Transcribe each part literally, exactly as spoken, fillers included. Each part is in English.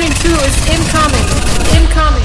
listening to is Incoming. Incoming.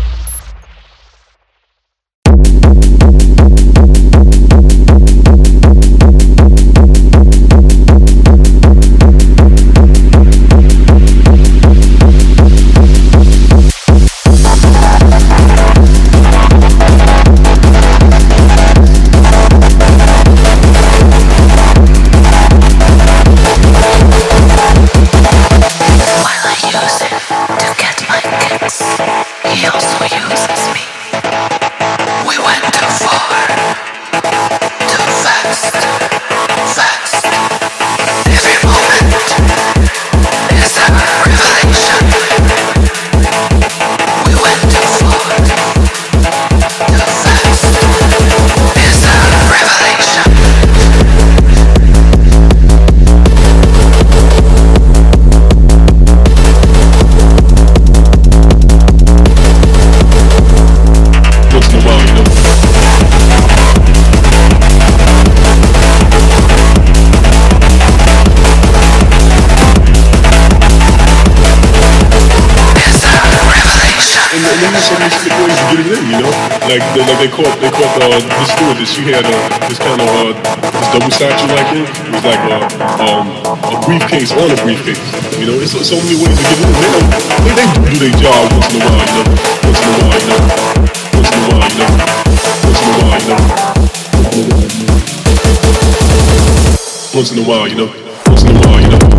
Like they, like they caught they caught uh, the stewardess. She had uh, this kind of uh, this double satchel like it. It was like a, um, a briefcase on a briefcase. You know, it's so many ways to get in. They don't, they, they do their job once in a while, you know. Once in a while, you know. Once in a while, you know. Once in a while, you know. Once in a while, you know. Once in a while, you know.